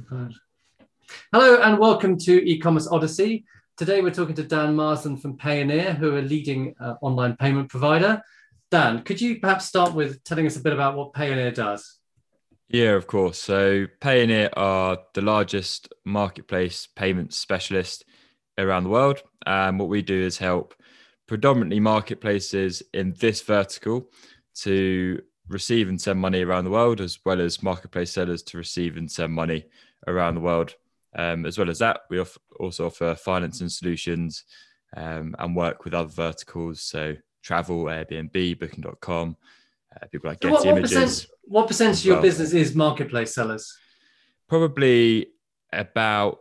Hello and welcome to E-commerce Odyssey. Today we're talking to Dan Marsden from Payoneer, who are a leading online payment provider. Dan, could you perhaps start with telling us a bit about what Payoneer does? Yeah, of course. So Payoneer are the largest marketplace payments specialist around the world. What we do is help predominantly marketplaces in this vertical to receive and send money around the world, as well as marketplace sellers to receive and send money around the world. As well as that, we also offer financing solutions and work with other verticals. So travel, Airbnb, Booking.com, people like So Getty Images what percentage as of your well. business is marketplace sellers? Probably about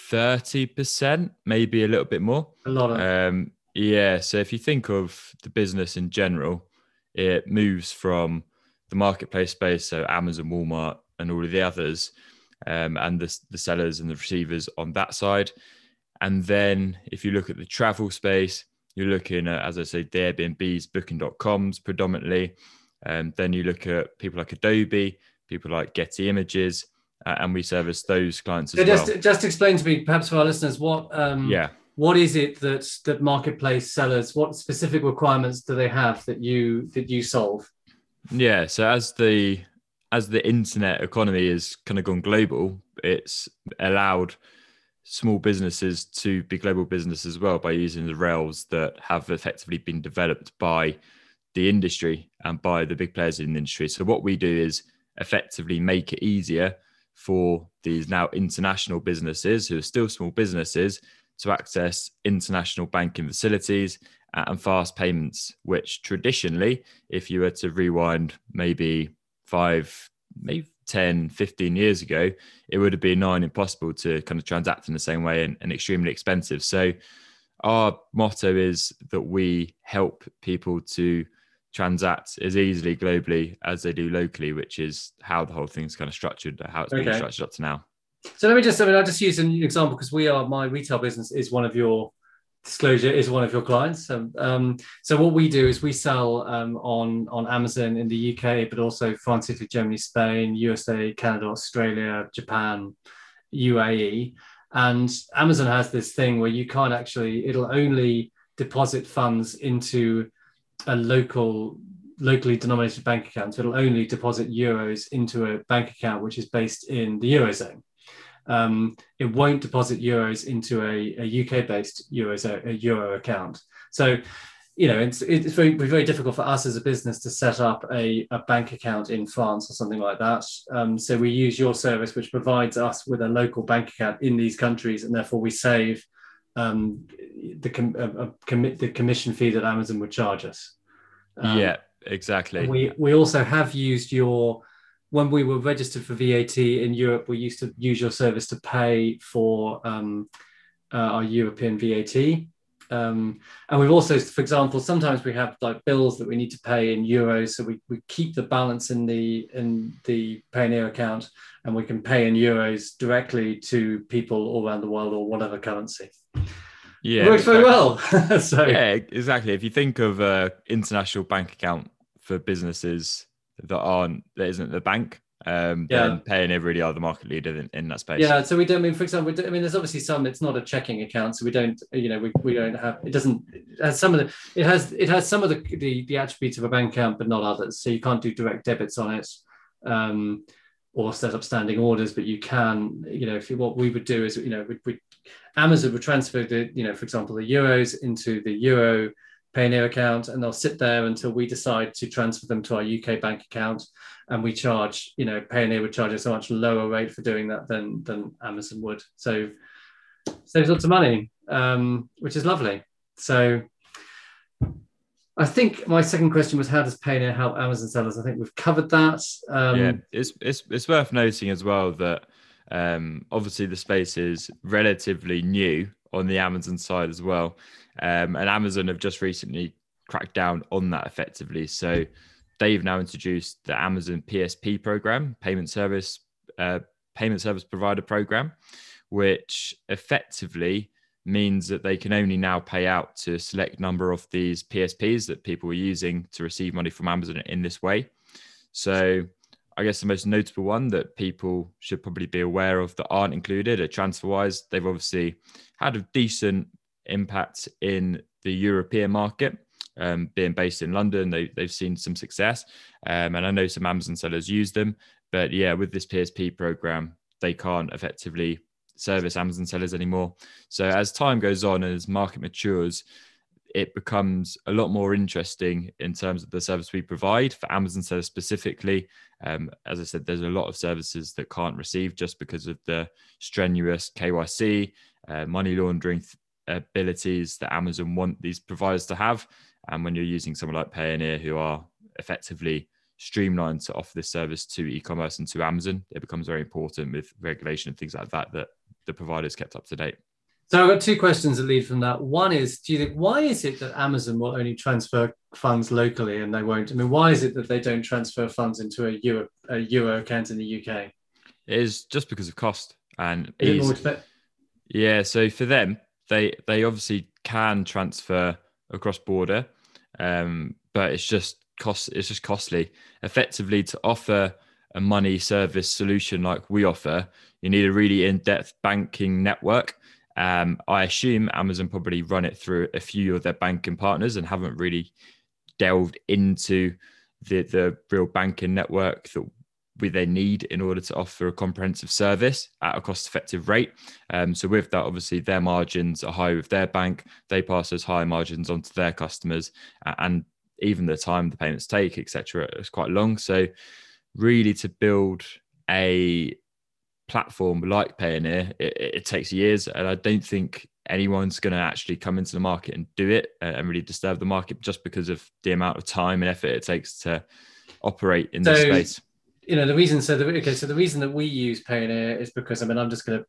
30%, maybe a little bit more. A lot of. Yeah, so if you think of the business in general, it moves from the marketplace space, so Amazon, Walmart, and all of the others, and the sellers and the receivers on that side. And then if you look at the travel space, you're looking at, as I say, the Airbnbs, Booking.coms predominantly. Then you look at people like Adobe, people like Getty Images, and we service those clients So as well. just explain to me, perhaps for our listeners, Yeah. what is it that marketplace sellers, what specific requirements do they have that you solve? Yeah. So as the internet economy has kind of gone global, it's allowed small businesses to be global business as well by using the rails that have effectively been developed by the industry and by the big players in the industry. So what we do is effectively make it easier for these now international businesses who are still small businesses to access international banking facilities and fast payments, which traditionally, if you were to rewind maybe 5, maybe 10, 15 years ago, it would have been nigh impossible to kind of transact in the same way and extremely expensive. So our motto is that we help people to transact as easily globally as they do locally, which is how the whole thing's kind of structured, how it's been Okay. structured up to now. So I'll just use an example because my retail business is one of your disclosure is one of your clients. So what we do is we sell on Amazon in the UK, but also France, Italy, Germany, Spain, USA, Canada, Australia, Japan, UAE. And Amazon has this thing where you can't actually, it'll only deposit funds into a locally denominated bank account. So it'll only deposit euros into a bank account which is based in the Eurozone. It won't deposit euros into a UK-based euro account. So, it's very difficult for us as a business to set up a bank account in France or something like that. So we use your service, which provides us with a local bank account in these countries, and therefore we save the commission fee that Amazon would charge us. Yeah, And exactly. we also have used when we were registered for VAT in Europe, we used to use your service to pay for our European VAT. And we've also, for example, sometimes we have like bills that we need to pay in euros, so we keep the balance in the Payoneer account, and we can pay in euros directly to people all around the world or whatever currency. It Yeah, works very exactly. well. So Yeah, exactly. If you think of an international bank account for businesses that isn't the bank, yeah. then Payoneer really are the market leader in that space. Yeah, so we don't mean, for example, there's obviously some. It's not a checking account, so we don't, we don't have. It doesn't. It has some of the attributes of a bank account, but not others. So you can't do direct debits on it, or set up standing orders. But you can, what we would do is, Amazon would transfer for example, the euros into the Euro Payoneer account, and they'll sit there until we decide to transfer them to our UK bank account, and we charge, Payoneer would charge us a much lower rate for doing that than Amazon would. So saves lots of money, which is lovely. So I think my second question was, how does Payoneer help Amazon sellers? I think we've covered that. Yeah, it's worth noting as well that obviously the space is relatively new on the Amazon side as well, and Amazon have just recently cracked down on that effectively. So they've now introduced the Amazon PSP program, payment service provider program, which effectively means that they can only now pay out to a select number of these PSPs that people are using to receive money from Amazon in this way. So I guess the most notable one that people should probably be aware of that aren't included are TransferWise. They've obviously had a decent impact in the European market, being based in London. They've seen some success, and I know some Amazon sellers use them. But yeah, with this PSP program, they can't effectively service Amazon sellers anymore. So as time goes on and as market matures, it becomes a lot more interesting in terms of the service we provide for Amazon sellers specifically. As I said, there's a lot of services that can't receive just because of the strenuous KYC, money laundering abilities that Amazon want these providers to have. And when you're using someone like Payoneer, who are effectively streamlined to offer this service to e-commerce and to Amazon, it becomes very important with regulation and things like that, that the providers kept up to date. So I've got two questions that lead from that. One is, do you think, why is it that Amazon will only transfer funds locally and they won't? I mean, why is it that they don't transfer funds into a Euro account in the UK? It is just because of cost and ease. Yeah, so for them, they obviously can transfer across border, but it's just costly. Effectively, to offer a money service solution like we offer, you need a really in-depth banking network. I assume Amazon probably run it through a few of their banking partners and haven't really delved into the real banking network that they need in order to offer a comprehensive service at a cost-effective rate. So with that, obviously, their margins are high with their bank. They pass those high margins onto their customers, and even the time the payments take, etc., is quite long. So really, to build a platform like Payoneer, it takes years, and I don't think anyone's going to actually come into the market and do it and really disturb the market just because of the amount of time and effort it takes to operate in this space. You know, the reason. So the reason that we use Payoneer is because, I mean, I'm just going to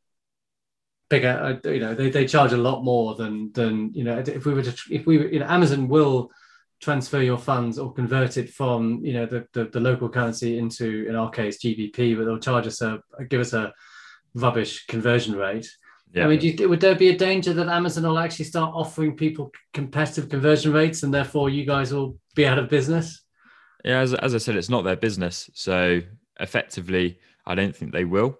pick out. You know, they charge a lot more than you know. If we were, you know, Amazon will transfer your funds or convert it from, you know, the local currency into, in our case, GBP, but they'll charge us give us a rubbish conversion rate. Yeah. I mean, would there be a danger that Amazon will actually start offering people competitive conversion rates and therefore you guys will be out of business? Yeah, as I said, it's not their business. So effectively, I don't think they will,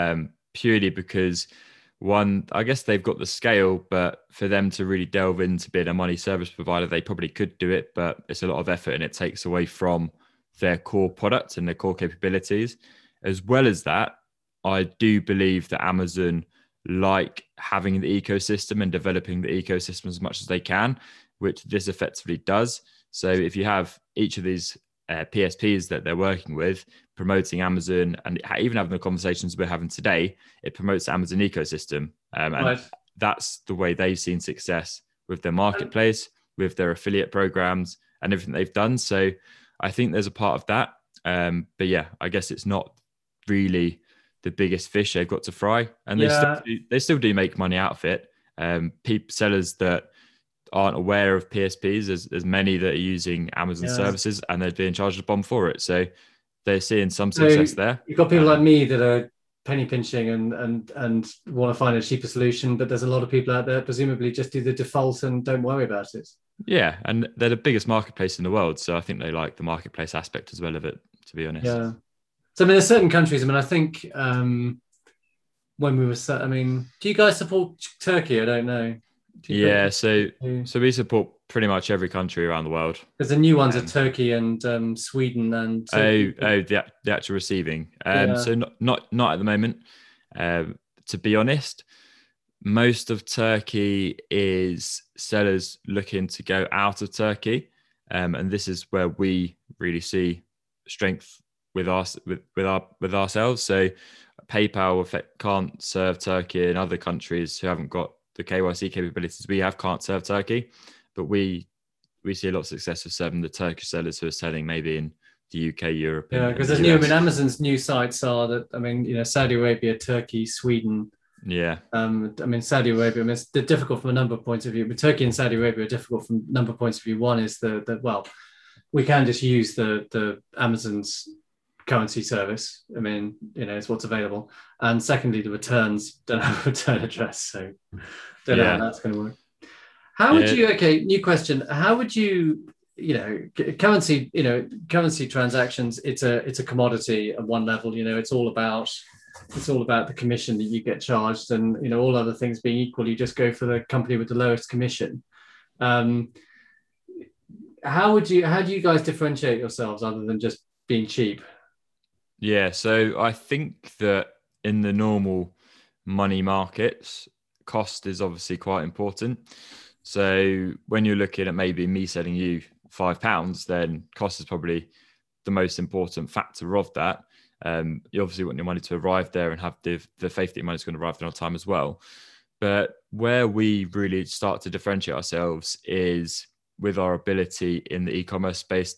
purely because, one, I guess they've got the scale, but for them to really delve into being a money service provider, they probably could do it, but it's a lot of effort and it takes away from their core product and their core capabilities. As well as that, I do believe that Amazon like having the ecosystem and developing the ecosystem as much as they can, which this effectively does. So if you have each of these PSPs that they're working with, promoting Amazon, and even having the conversations we're having today, it promotes the Amazon ecosystem. And that's the way they've seen success with their marketplace, with their affiliate programs and everything they've done. So I think there's a part of that. But yeah, I guess it's not really the biggest fish they've got to fry. And they still do make money out of it. Sellers that aren't aware of PSPs, there's many that are using Amazon services and they're being charged a bomb for it. So they're seeing some success there. You've got people like me that are penny pinching and want to find a cheaper solution, but there's a lot of people out there presumably just do the default and don't worry about it. Yeah, and they're the biggest marketplace in the world, so I think they like the marketplace aspect as well of it, to be honest. Yeah. So I mean, there's certain countries. I mean, I think when we were, I mean, do you guys support Turkey? I don't know. Yeah, so we support pretty much every country around the world. Because the new ones are Turkey and Sweden and the actual receiving. So not at the moment. To be honest, most of Turkey is sellers looking to go out of Turkey, and this is where we really see strength with ourselves. So PayPal can't serve Turkey, and other countries who haven't got the KYC capabilities we have can't serve Turkey, but we see a lot of success with serving the Turkish sellers who are selling maybe in the UK, Europe. Yeah, because there's new. I mean, Amazon's new sites are that. I mean, you know, Saudi Arabia, Turkey, Sweden. Yeah. I mean, Saudi Arabia. I mean, it's difficult from a number of points of view, but Turkey and Saudi Arabia are difficult from a number of points of view. One is well, we can just use the Amazon's currency service. I mean, you know, it's what's available. And secondly, the returns don't have a return address, so don't know how that's going to work. How would you? Okay, new question. How would you? currency, currency transactions, it's a commodity at one level. It's all about the commission that you get charged, and all other things being equal, you just go for the company with the lowest commission. um how do you guys differentiate yourselves other than just being cheap? Yeah, so I think that in the normal money markets, cost is obviously quite important. So when you're looking at maybe me selling you £5, then cost is probably the most important factor of that. You obviously want your money to arrive there and have the faith that your money's going to arrive there on time as well. But where we really start to differentiate ourselves is with our ability in the e-commerce space,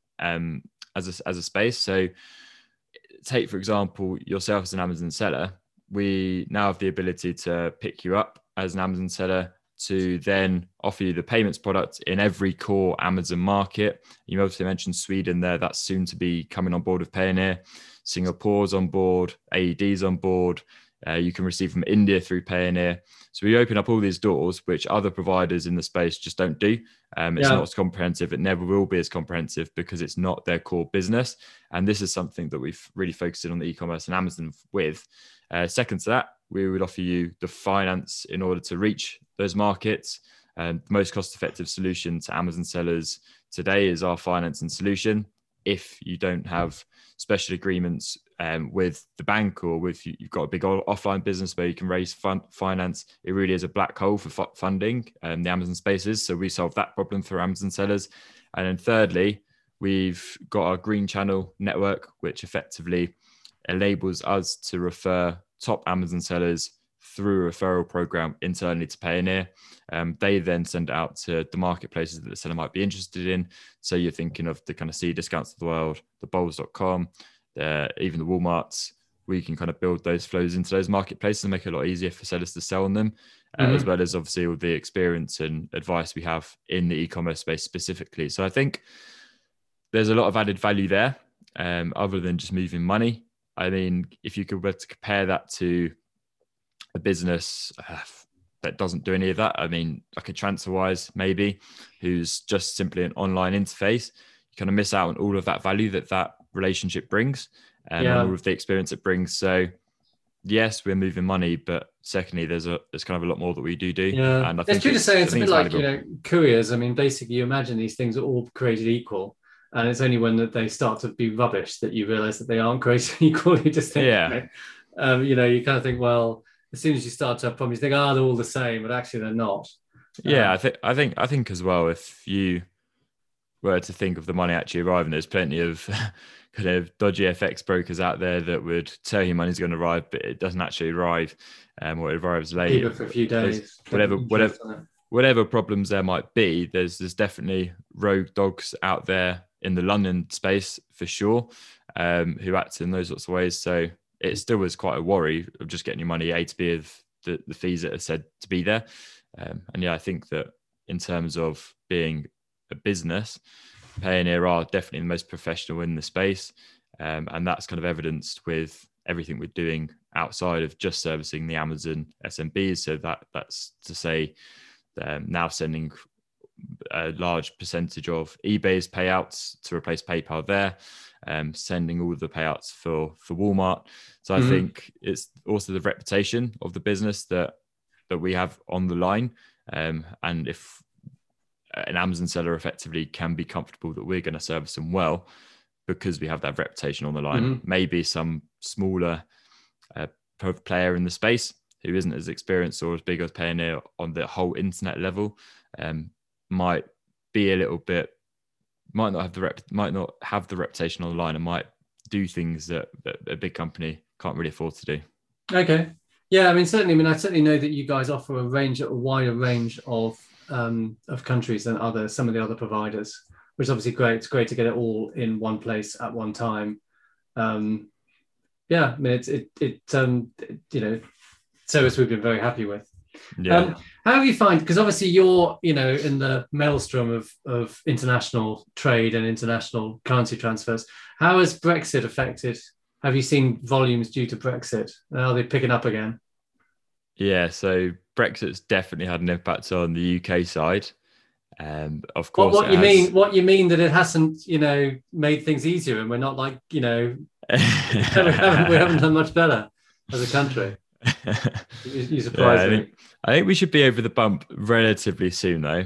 as a space. So take, for example, yourself as an Amazon seller. We now have the ability to pick you up as an Amazon seller, to then offer you the payments product in every core Amazon market. You obviously mentioned Sweden there. That's soon to be coming on board with Payoneer. Singapore's on board, AED's on board. You can receive from India through Payoneer. So we open up all these doors, which other providers in the space just don't do. It's not as comprehensive. It never will be as comprehensive because it's not their core business. And this is something that we've really focused in on the e-commerce and Amazon with. Second to that, we would offer you the finance in order to reach those markets. The most cost-effective solution to Amazon sellers today is our financing solution. If you don't have special agreements with the bank, or you've got a big offline business where you can raise finance, it really is a black hole for funding the Amazon spaces. So we solve that problem for Amazon sellers. And then thirdly, we've got our Green Channel network, which effectively enables us to refer top Amazon sellers through a referral program internally to Payoneer. They then send it out to the marketplaces that the seller might be interested in. So you're thinking of the kind of C discounts of the world, the bowls.com, even the Walmarts. We can kind of build those flows into those marketplaces and make it a lot easier for sellers to sell on them, as well as obviously all the experience and advice we have in the e-commerce space specifically. So I think there's a lot of added value there, other than just moving money. I mean, if you could compare that to a business that doesn't do any of that, I mean, like a TransferWise maybe, who's just simply an online interface, you kind of miss out on all of that value that relationship brings, and all of the experience it brings. So yes, we're moving money, but secondly, there's kind of a lot more that we do. Yeah, And I think it's true to say it's a bit like valuable. couriers. I mean, basically, you imagine these things are all created equal, and it's only when that they start to be rubbish that you realize that they aren't created equal. You just think, you kind of think, well, as soon as you start to have problems, you think, they're all the same, but actually they're not. Yeah, I think as well, if you were to think of the money actually arriving, there's plenty of kind of dodgy FX brokers out there that would tell you money's going to arrive, but it doesn't actually arrive, or it arrives late. Even for a few days. Whatever problems there might be, there's definitely rogue dogs out there in the London space for sure, who act in those sorts of ways. So it still was quite a worry of just getting your money A to B of the fees that are said to be there. And yeah, I think that in terms of being a business, Payoneer are definitely the most professional in the space. And that's kind of evidenced with everything we're doing outside of just servicing the Amazon SMBs. So that's to say, now sending a large percentage of eBay's payouts to replace PayPal there, sending all the payouts for Walmart. So I think it's also the reputation of the business that we have on the line. And if an Amazon seller effectively can be comfortable that we're going to service them well because we have that reputation on the line, maybe some smaller player in the space who isn't as experienced or as big as Payoneer on the whole internet level might be a little bit, might not have the reputation on the line, and might do things that a big company can't really afford to do. Okay. Yeah, I certainly know that you guys offer a wider range of countries than some of the other providers, which is obviously great. It's great to get it all in one place at one time. It's service we've been very happy with. Yeah. How have you find, because obviously you're in the maelstrom of international trade and international currency transfers, how has Brexit affected? Have you seen volumes due to Brexit? Are they picking up again? Yeah, so Brexit's definitely had an impact on the UK side. Of course, what you mean? What you mean that it hasn't, made things easier, and we're not like, we haven't done much better as a country. You surprised me. I think we should be over the bump relatively soon, though.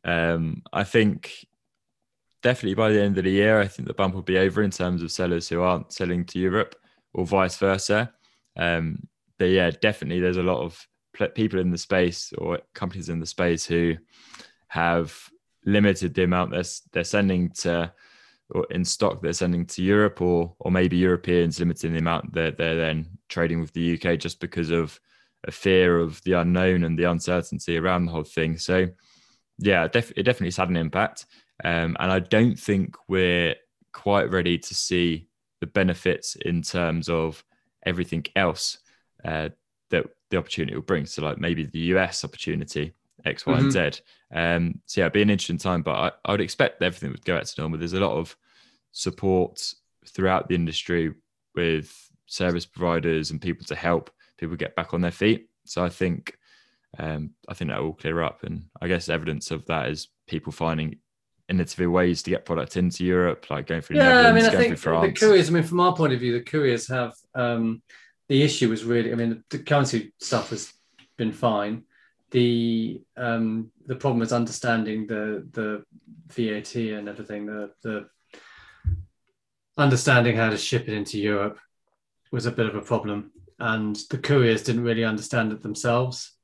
I think definitely by the end of the year, I think the bump will be over in terms of sellers who aren't selling to Europe or vice versa. But yeah, definitely there's a lot of people in the space or companies in the space who have limited the amount they're sending to, or in stock they're sending to Europe, or maybe Europeans limiting the amount that they're then trading with the UK just because of a fear of the unknown and the uncertainty around the whole thing. So yeah, it definitely has had an impact. And I don't think we're quite ready to see the benefits in terms of everything else that the opportunity will bring. So like maybe the US opportunity, X, Y, and Z. So yeah, it'd be an interesting time, but I would expect that everything would go back to normal. There's a lot of support throughout the industry with service providers and people to help people get back on their feet. So I think that will clear up. And I guess evidence of that is people finding innovative ways to get product into Europe, like going through Netherlands, going through France. The couriers, from our point of view, the couriers have the issue was really, the currency stuff has been fine. The problem is understanding the VAT and everything. The understanding how to ship it into Europe was a bit of a problem, and the couriers didn't really understand it themselves.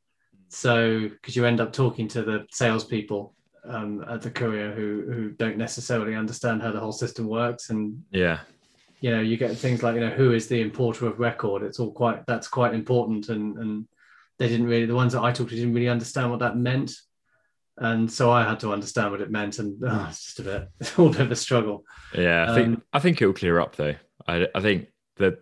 So because you end up talking to the salespeople at the courier who don't necessarily understand how the whole system works, and you get things like who is the importer of record. That's quite important, and they didn't really, the ones that I talked to didn't really understand what that meant. And so I had to understand what it meant, and it's all a bit of a struggle. Yeah, I think it will clear up though. I think that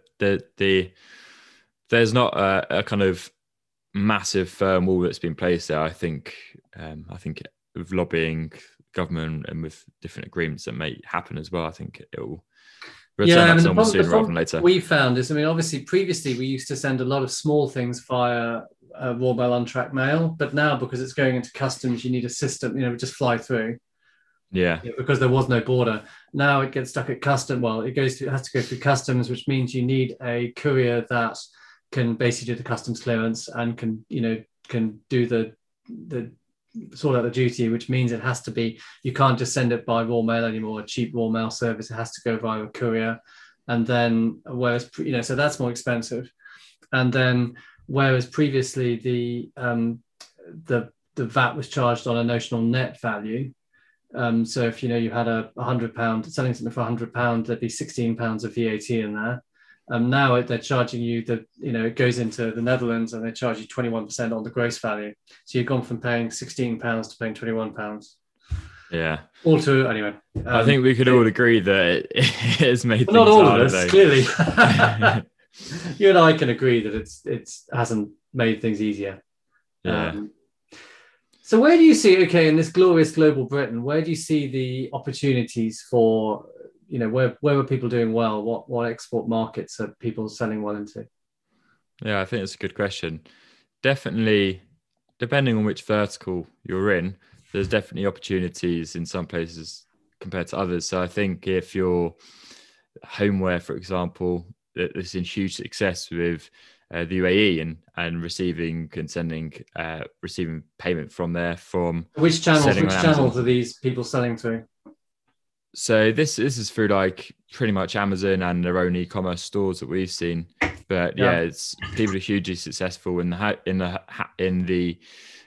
there's not a kind of massive firm wall that's been placed there. I think with lobbying, government, and with different agreements that may happen as well, I think it will return to normal sooner rather than later. We found is, obviously previously we used to send a lot of small things via raw mail, untracked mail, but now because it's going into customs, you need a system, just fly through. Yeah. Because there was no border. Now it gets stuck at customs. Well, it has to go through customs, which means you need a courier that can basically do the customs clearance and can do the sort out the duty, which means it has to be, you can't just send it by raw mail anymore, a cheap raw mail service. It has to go via a courier. And then so that's more expensive. And then whereas previously the VAT was charged on a notional net value. So if you had £100 selling something for £100, there'd be £16 of VAT in there. Now they're charging you it goes into the Netherlands and they charge you 21% on the gross value. So you've gone from paying £16 to paying £21. Yeah. Anyway. I think we could all agree that it has made things not all harder, of us, though. Clearly. You and I can agree that it hasn't made things easier. Yeah. So where do you see, in this glorious global Britain, where do you see the opportunities for, where are people doing well? What export markets are people selling well into? Yeah, I think it's a good question. Definitely, depending on which vertical you're in, there's definitely opportunities in some places compared to others. So I think if you're homeware, for example, there's been huge success with the UAE and receiving and sending, receiving payment from there. From which channels are these people selling through? So this is through like pretty much Amazon and their own e-commerce stores that we've seen. But yeah, it's people are hugely successful in the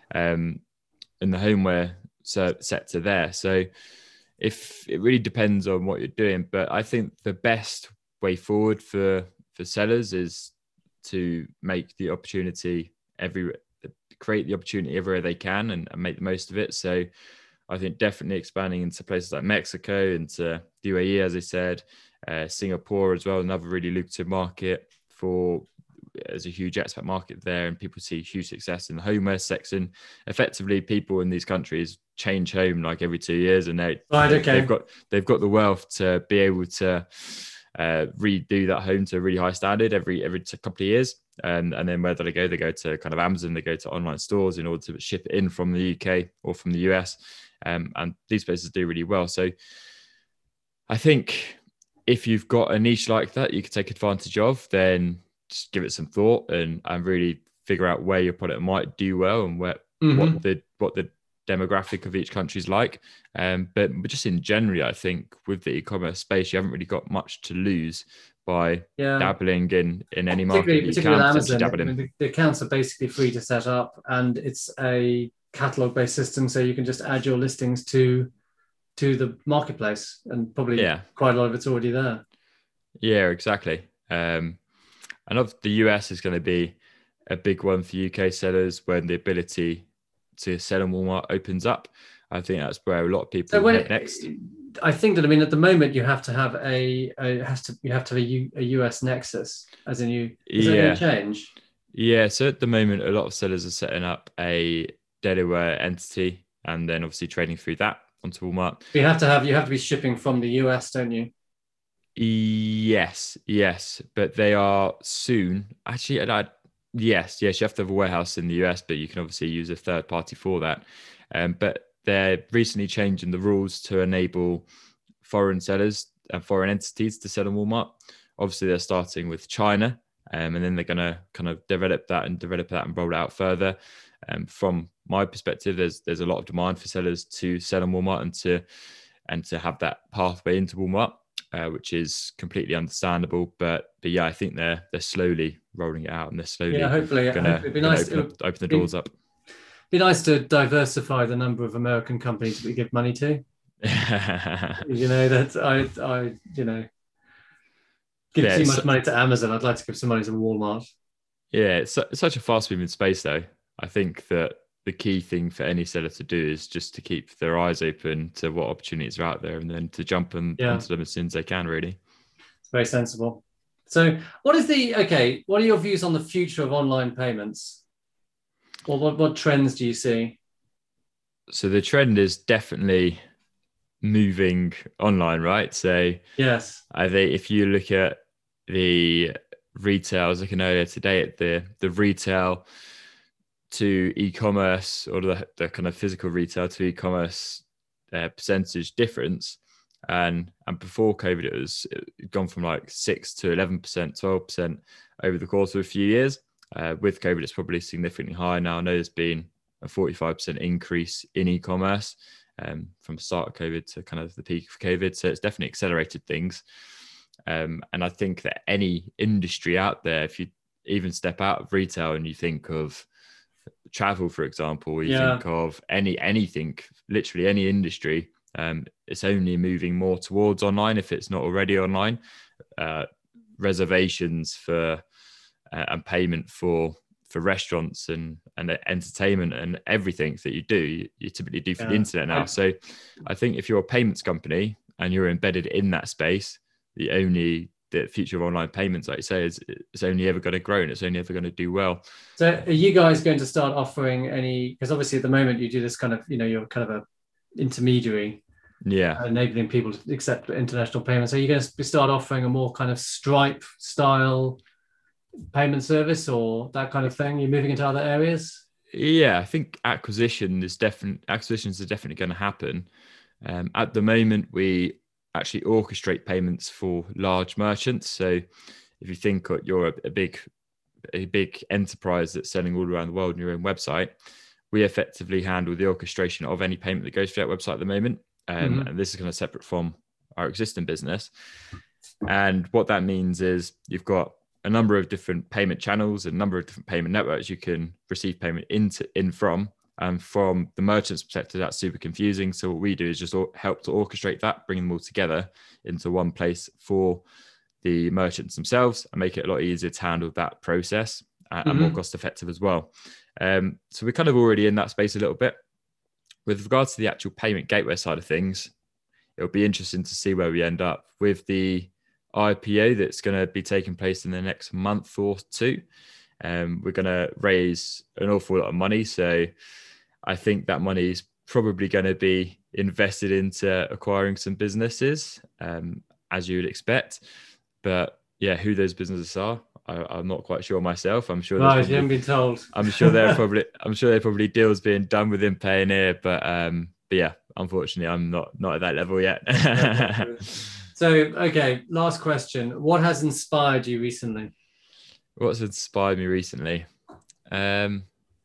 homeware sector there. So if it really depends on what you're doing, but I think the best way forward for sellers is to make the opportunity create the opportunity everywhere they can and make the most of it. So I think definitely expanding into places like Mexico, into the UAE, as I said, Singapore as well, another really lucrative market there's a huge expat market there, and people see huge success in the homeware section. Effectively, people in these countries change home like every 2 years, and they've got the wealth to be able to redo that home to a really high standard every couple of years. And then where do they go? They go to kind of Amazon, they go to online stores in order to ship it in from the UK or from the US. and these places do really well. So I think if you've got a niche like that you could take advantage of, then just give it some thought and really figure out where your product might do well and what the demographic of each country is like. But just in general, I think with the e-commerce space, you haven't really got much to lose by dabbling in any market. Particularly with Amazon, I mean, the accounts are basically free to set up, and it's a catalog-based system, so you can just add your listings to the marketplace, and probably quite a lot of it's already there. Yeah, exactly. And the US is going to be a big one for UK sellers when the ability to sell on Walmart opens up. I think that's where a lot of people head next. I think that, I mean, at the moment you have to have a US nexus, as in is that going to change? Yeah, so at the moment a lot of sellers are setting up a Delaware entity and then obviously trading through that onto Walmart. You have to be shipping from the US, don't you? Yes, but they are soon. Actually, yes, you have to have a warehouse in the US, but you can obviously use a third party for that. But they're recently changing the rules to enable foreign sellers and foreign entities to sell on Walmart. Obviously, they're starting with China, and then they're going to kind of develop that and roll it out further. From my perspective, there's a lot of demand for sellers to sell on Walmart and to have that pathway into Walmart, which is completely understandable. But yeah, I think they're slowly rolling it out, and they're slowly hopefully going to open the doors up. Be nice to diversify the number of American companies that we give money to. Give too much money to Amazon. I'd like to give some money to Walmart. Yeah, it's such a fast-moving space, though. I think that the key thing for any seller to do is just to keep their eyes open to what opportunities are out there, and then to jump onto them as soon as they can. Really, it's very sensible. So, what are your views on the future of online payments? Or what trends do you see? So the trend is definitely moving online, right? So yes, I think if you look at the retail, I was looking earlier today at the retail to e-commerce, or the kind of physical retail to e-commerce percentage difference. And before COVID, it gone from like 6 to 11%, 12% over the course of a few years. With COVID, it's probably significantly higher now. I know there's been a 45% increase in e-commerce from the start of COVID to kind of the peak of COVID. So it's definitely accelerated things. And I think that any industry out there, if you even step out of retail and you think of travel, for example, or you think of anything, literally any industry, it's only moving more towards online if it's not already online. Reservations for and payment for restaurants and entertainment and everything that you do, you typically do for the internet now. So I think if you're a payments company and you're embedded in that space, the future of online payments, like you say, is only ever going to grow, and it's only ever going to do well. So are you guys going to start offering any, because obviously at the moment you do this kind of, you're kind of a intermediary, enabling people to accept international payments. Are you going to start offering a more kind of Stripe style payment service or that kind of thing? You're moving into other areas? Yeah, I think acquisitions are definitely going to happen. At the moment, we actually orchestrate payments for large merchants. So if you think you're a big enterprise that's selling all around the world on your own website, we effectively handle the orchestration of any payment that goes through that website at the moment. And this is kind of separate from our existing business. And what that means is you've got a number of different payment channels, a number of different payment networks you can receive payment in from. And from the merchant's perspective, that's super confusing. So what we do is just help to orchestrate that, bring them all together into one place for the merchants themselves, and make it a lot easier to handle that process and more cost effective as well. So we're kind of already in that space a little bit. With regards to the actual payment gateway side of things, it'll be interesting to see where we end up with the IPO that's going to be taking place in the next month or two. We're going to raise an awful lot of money. So I think that money is probably going to be invested into acquiring some businesses, as you would expect. But yeah, who those businesses are, I'm not quite sure myself. I'm sure you haven't been told. I'm sure there are probably deals being done within Payoneer, but yeah, unfortunately, I'm not at that level yet. So, okay, last question. What has inspired you recently? What's inspired me recently? I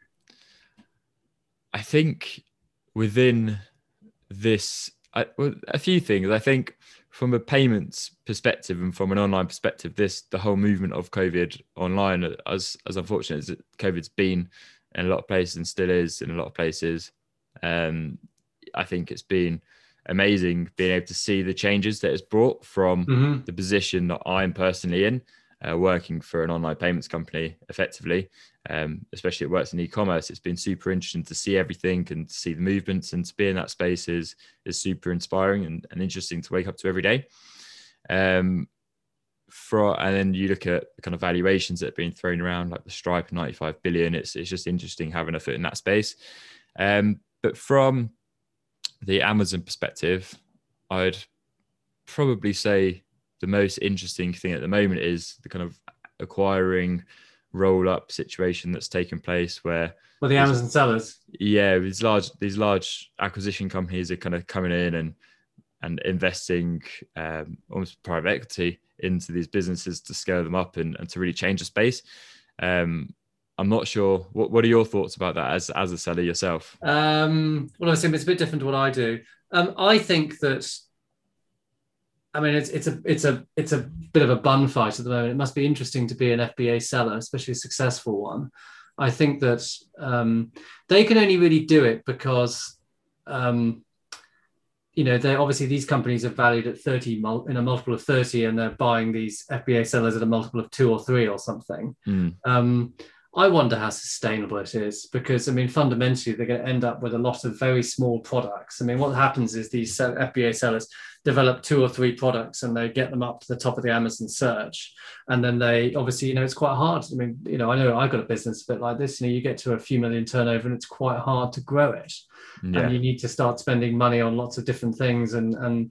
think within this, a few things. I think from a payments perspective and from an online perspective, the whole movement of COVID online, as unfortunate as COVID's been in a lot of places and still is in a lot of places, I think it's been amazing being able to see the changes that it's brought from the position that I'm personally in, working for an online payments company effectively, especially it works in e-commerce. It's been super interesting to see everything and to see the movements, and to be in that space is super inspiring and interesting to wake up to every day. And then you look at the kind of valuations that have been thrown around, like the Stripe 95 billion. It's just interesting having a foot in that space. But from the Amazon perspective, I'd probably say the most interesting thing at the moment is the kind of acquiring roll-up situation that's taken place, where the Amazon sellers, these large acquisition companies are kind of coming in and investing almost private equity into these businesses to scale them up and to really change the space. I'm not sure. What are your thoughts about that as a seller yourself? Well, I think it's a bit different to what I do. I think that, I mean, it's a bit of a bun fight at the moment. It must be interesting to be an FBA seller, especially a successful one. I think that they can only really do it because, they obviously, these companies are valued at 30 in a multiple of 30, and they're buying these FBA sellers at a multiple of 2 or 3 or something. I wonder how sustainable it is, because, I mean, fundamentally, they're going to end up with a lot of very small products. I mean, what happens is these FBA sellers develop 2 or 3 products and they get them up to the top of the Amazon search. And then they obviously, it's quite hard. I mean, I know I've got a business a bit like this, you get to a few million turnover and it's quite hard to grow it. Yeah. And you need to start spending money on lots of different things. I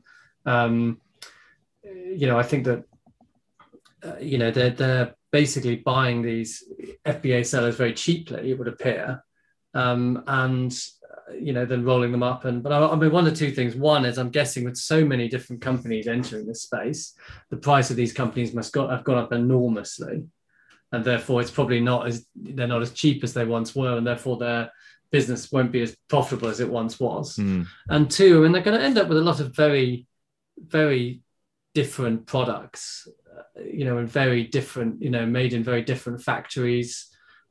think that, they're basically buying these FBA sellers very cheaply, it would appear, and then rolling them up. But I mean, one of 2 things. One is, I'm guessing with so many different companies entering this space, the price of these companies have gone up enormously, and therefore it's probably they're not as cheap as they once were, and therefore their business won't be as profitable as it once was. And 2, I mean, they're going to end up with a lot of very, very different products, and very different, made in very different factories.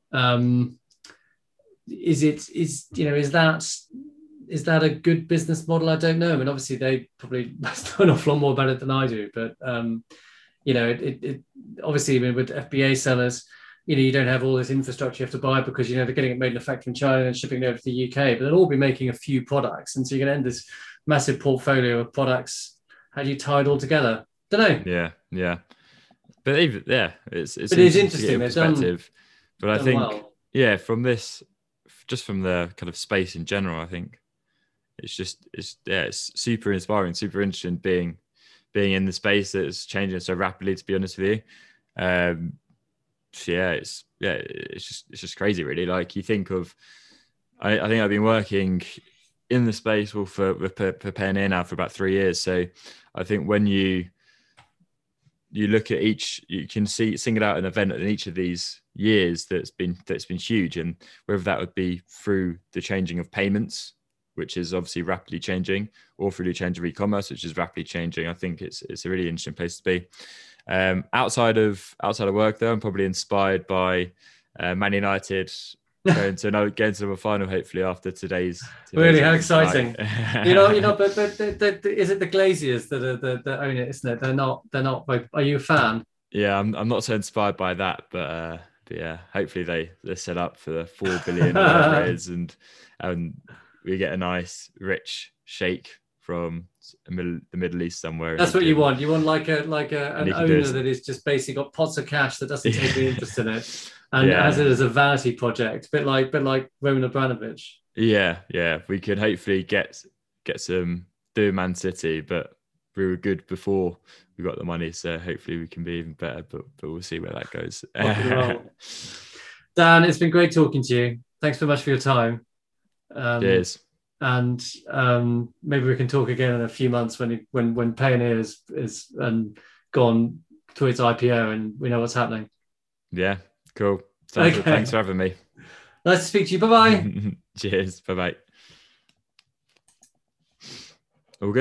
Is that a good business model? I don't know. I mean, obviously they probably must know an awful lot more about it than I do, but it obviously, I mean, with FBA sellers, you don't have all this infrastructure you have to buy, because they're getting it made in a factory in China and shipping it over to the UK, but they'll all be making a few products, and so you're going to end this massive portfolio of products. How do you tie it all together? Don't know. Yeah. But even it's interesting perspective. But I think well. From this, just from the kind of space in general, I think it's super inspiring, super interesting being in the space that's changing so rapidly, to be honest with you. It's just crazy, really. Like, you think of, I think I've been working in the space for Payoneer now for about 3 years. So I think when you look at you can single out an event in each of these years that's been huge, and whether that would be through the changing of payments, which is obviously rapidly changing, or through the change of e-commerce, which is rapidly changing. I think it's a really interesting place to be. Outside of work, though, I'm probably inspired by Man United going to a final, hopefully, after today's really, how exciting. But is it the Glaziers that own it, isn't it? They're not are you a fan? Yeah, I'm not so inspired by that, but yeah, hopefully they're set up for the 4 billion or whatever it is, and we get a nice rich shake from the Middle East somewhere. That's what you want. You want like an owner that is just basically got pots of cash, that doesn't take any interest in it, and has it as a vanity project, bit like Roman Abramovich. Yeah, we could hopefully get some do Man City, but we were good before we got the money, so hopefully we can be even better. But we'll see where that goes. Dan, it's been great talking to you. Thanks so much for your time. Cheers. and maybe we can talk again in a few months when Payoneer is gone to its IPO and we know what's happening. Yeah, cool. Sounds good. Thanks for having me. Nice to speak to you. Bye bye. Cheers. Bye bye.